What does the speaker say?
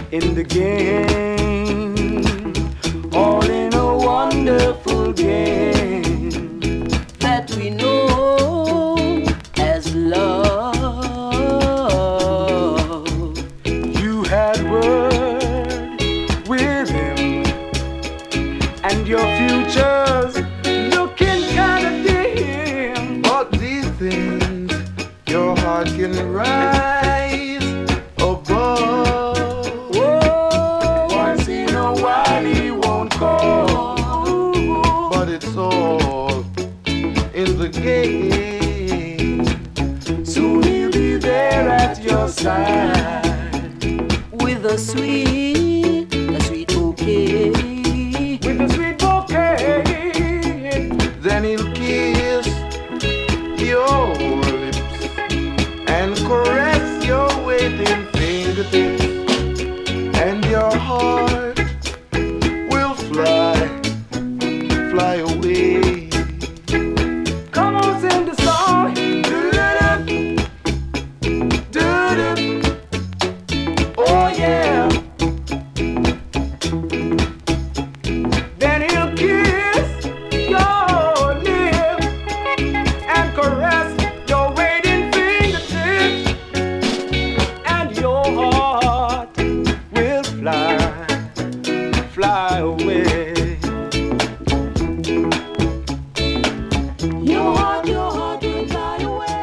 in the game, all in a wonderful game that we know as love. You had word with him, and your future's looking kind of dim. But these things your heart can rise above. Oh, once in a while he won't call, But it's all in the game. soon he'll be there at your side with a sweet bouquet. With a sweet bouquet. Then he'll kiss your lips and caress your waiting fingertips, and your heart will fly away. Come on, sing the song. Do-do-do. Oh yeah. Then he'll kiss your lips and caress your waiting fingertips, and your heart will fly away. Your heart will fly away.